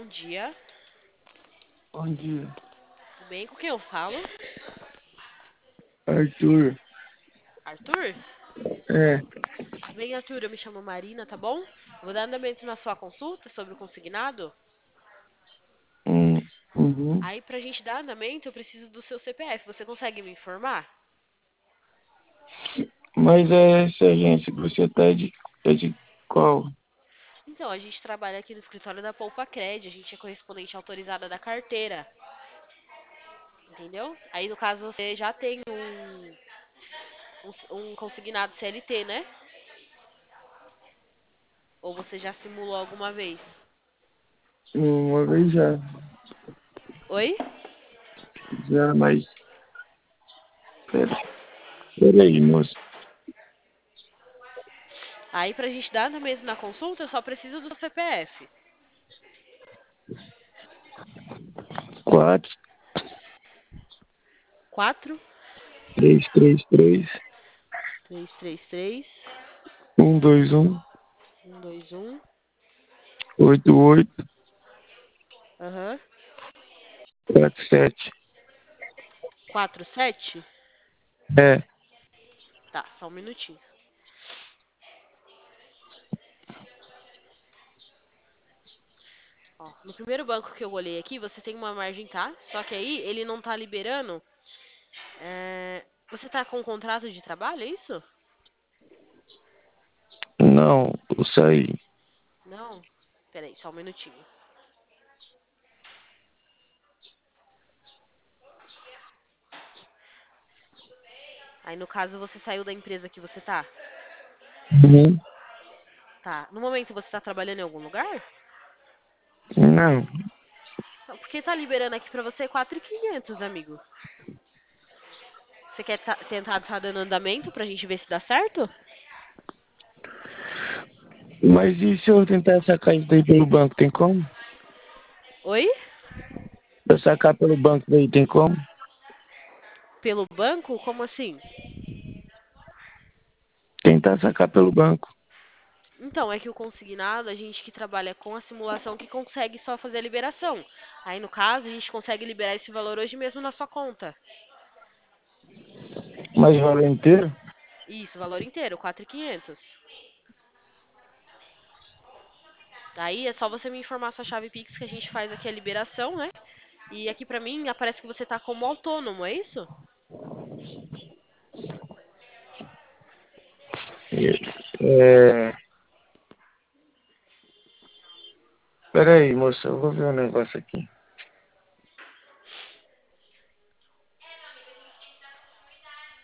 dia. Bom dia. Tudo bem? Com quem eu falo? Arthur. Arthur? É. Tudo bem, Arthur? Eu me chamo Marina, tá bom? Vou dar andamento na sua consulta sobre o consignado. Uhum. Aí, pra gente dar andamento, eu preciso do seu CPF. Você consegue me informar? Mas essa agência que você tá é de qual? Então, a gente trabalha aqui no escritório da Poupa Cred. A gente é correspondente autorizada da carteira. Entendeu? Aí, no caso, você já tem um consignado CLT, né? Ou você já simulou alguma vez? Uma vez já. Oi? Já, mas. Peraí, moço. Aí, pra gente dar andamento na consulta, eu só preciso do CPF. 4, 4, 3, 3, 3, 3, 3, 3, 1, 2, 1, 1, 2, 1. 8, 8, Aham. 4, 7. 4, 7. É. Tá, só um minutinho. Ó, no primeiro banco que eu olhei aqui, você tem uma margem, tá? Só que aí ele não tá liberando. Você tá com um contrato de trabalho, é isso? Não, eu saí. Não? Peraí, só um minutinho. Aí no caso você saiu da empresa que você tá? Uhum. Tá. No momento você tá trabalhando em algum lugar? Não, Não, porque tá liberando aqui pra você 4.500, amigo. Você quer tentar tá dando andamento pra gente ver se dá certo? mas e se eu tentar sacar isso daí pelo banco, tem como? Oi? Se eu sacar pelo banco daí, tem como? Pelo banco? Como assim? Tentar sacar pelo banco. Então, é que o consignado, a gente que trabalha com a simulação que consegue só fazer a liberação. Aí, no caso, a gente consegue liberar esse valor hoje mesmo na sua conta. Mas o valor inteiro? Isso, valor inteiro, 4.500. Aí é só você me informar sua chave Pix que a gente faz aqui a liberação, né? E aqui pra mim aparece que você tá como autônomo, é isso? É. Peraí, moça, eu vou ver um negócio aqui.